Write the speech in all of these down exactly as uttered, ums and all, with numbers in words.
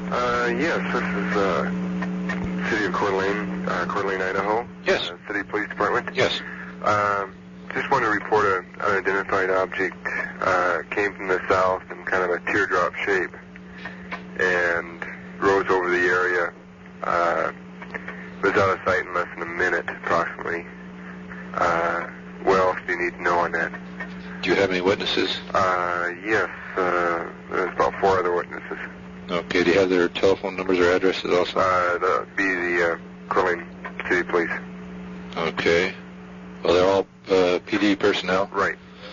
Uh, yes, this is uh, City of Coeur d'Alene, uh, Coeur d'Alene, Idaho. Yes. Uh, City Police Department. Yes. Um, just want to report an unidentified object. Uh, came from the south in kind of a teardrop shape and rose over the area. Uh, was out of sight in less than a minute, approximately. Uh, what else do you need to know on that? Do you have any witnesses? Uh, yes. Uh, there's about four other witnesses. Okay. Do you have their telephone numbers or addresses also? Uh, the, be the uh, Coeur d'Alene City Police. Okay. Well, they're all uh, P D personnel? Right.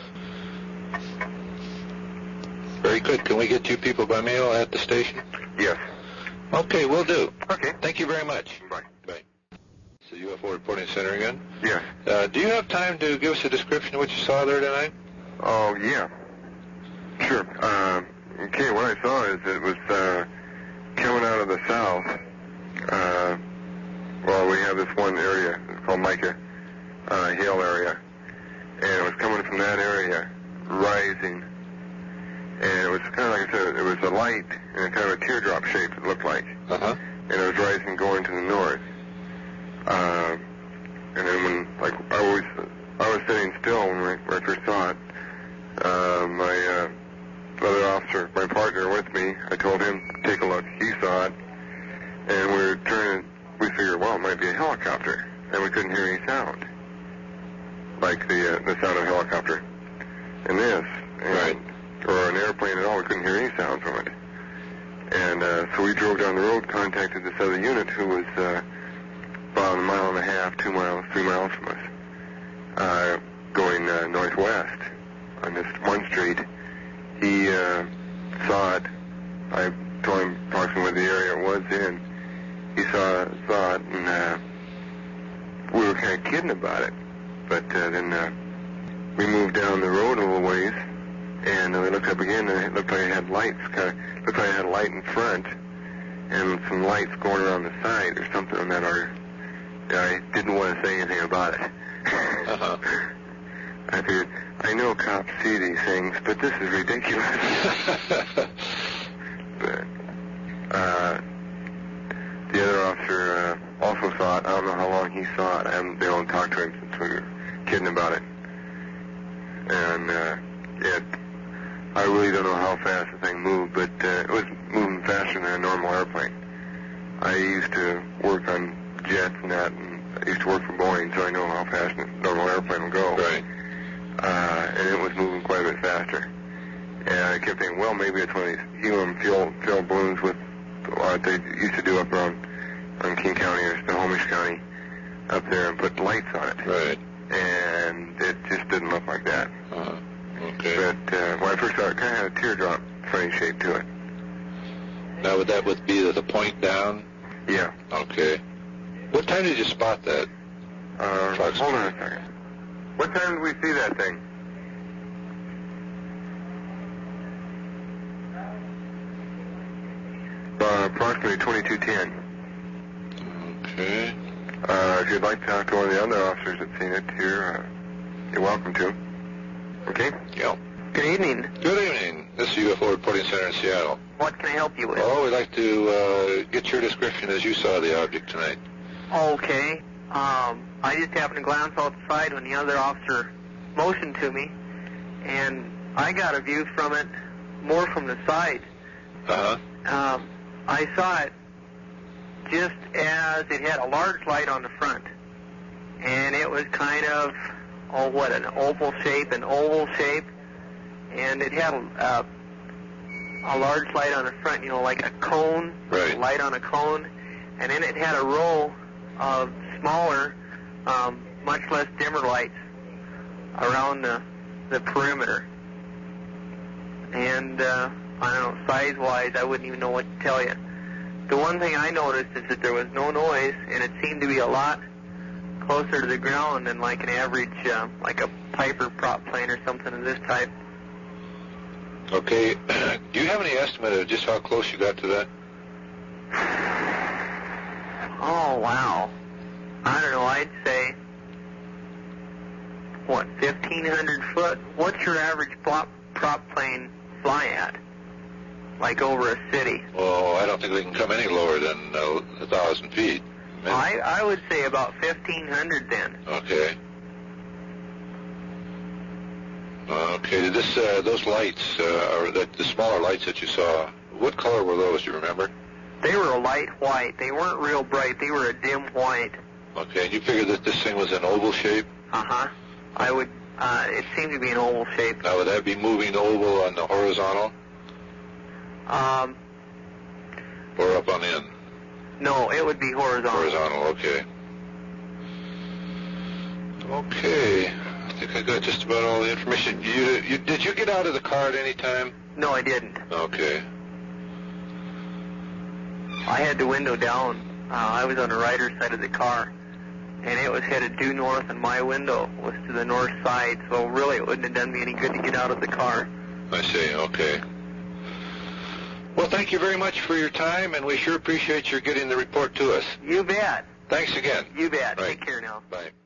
Very good. Can we get you people by mail at the station? Yes. Okay, we'll do. Okay. Thank you very much. Bye. Bye. It's the U F O Reporting Center again. Yes. Uh, do you have time to give us a description of what you saw there tonight? Oh, yeah. Sure. Uh, okay, what I saw is it was uh, coming out of the south. Uh, well, we have this one area, it's called Micah uh, Hill area, and it was coming from that area, rising, and it was kind of like I said, it was a light in a kind of a teardrop shape, it looked like, Uh-huh. and it was rising going to the north. Uh, and then when, like, I was, I was sitting still when I, when I first saw it. Uh, my uh, other officer, my partner with me, I told him to take a look. He saw it, and we were turning. We figured, well, it might be a helicopter, and we couldn't hear any sound, like the uh, the sound of a helicopter. And this, and, Right. or an airplane at all, we couldn't hear any sound from it. And uh, so we drove down the road, contacted this other unit who was uh, about a mile and a half, two miles, three miles from us, uh, going uh, northwest on this one street. He uh, saw it. I told him approximately where the area it was in. He saw, saw it, and uh, we were kind of kidding about it. But uh, then uh, we moved down the road a little ways, and uh, we looked up again, and it looked like it had lights. Kind of looked like it had a light in front, and some lights going around the side or something on that order. I didn't want to say anything about it. Uh-huh. I figured, I know cops see these things, but this is ridiculous. But uh, the other officer uh, also saw it. I don't know how long he saw it. I haven't been able to talk to him since we were kidding about it. And uh, it, I really don't know how fast the thing moved, but uh, it was moving faster than a normal airplane. I used to work on jets and that, and I used to work for Boeing, so I know how fast a normal airplane will go. Right. Uh, and it was moving quite a bit faster. And I kept thinking, well, maybe it's one of these helium fuel, fuel balloons with what they used to do up around on King County or Snohomish County up there and put lights on it. Right. And it just didn't look like that. Uh-huh. Okay. But uh, when I first saw it, it kind of had a teardrop funny shape to it. Now, would that would be the, the point down? Yeah. Okay. What time did you spot that? Uh, hold on a second. What time did we see that thing? Uh, approximately twenty-two ten. Okay. Uh, if you'd like to talk to one of the other officers that's seen it here, uh, you're welcome to. Okay? Yeah. Good evening. Good evening. This is U F O Reporting Center in Seattle. What can I help you with? Oh, we'd like to uh, get your description as you saw the object tonight. Okay. Um, I just happened to glance outside when the other officer motioned to me, and I got a view from it more from the side. Uh-huh. Um, I saw it just as it had a large light on the front, and it was kind of, oh, what, an oval shape, an oval shape, and it had a, a large light on the front, you know, like a cone, Right. a light on a cone, and then it had a row of smaller, um, much less dimmer lights around the, the perimeter. And, uh, I don't know, size-wise, I wouldn't even know what to tell you. The one thing I noticed is that there was no noise, and it seemed to be a lot closer to the ground than like an average, uh, like a Piper prop plane or something of this type. Okay. Do you have any estimate of just how close you got to that? Oh, wow. I don't know, I'd say, what, fifteen hundred foot? What's your average prop, prop plane fly at? like over a city. Well, I don't think they can come any lower than uh, a thousand feet. I, I would say about fifteen hundred then. Okay. Okay. Did this uh, those lights, uh, or the, the smaller lights that you saw, what color were those? Do you remember? They were a light white. They weren't real bright. They were a dim white. Okay. And you figured that this thing was an oval shape? Uh huh. I would. Uh, it seemed to be an oval shape. Now, would that be moving oval on the horizontal? Um. Or up on end? No, it would be horizontal. Horizontal. Okay. Okay. I think I got just about all the information. You, you did you get out of the car at any time? No, I didn't. Okay. I had the window down. Uh, I was on the rider's side of the car, and it was headed due north, and my window was to the north side, so really it wouldn't have done me any good to get out of the car. I see. Okay. Well, thank you very much for your time, and we sure appreciate your getting the report to us. You bet. Thanks again. You bet. Right. Take care now. Bye.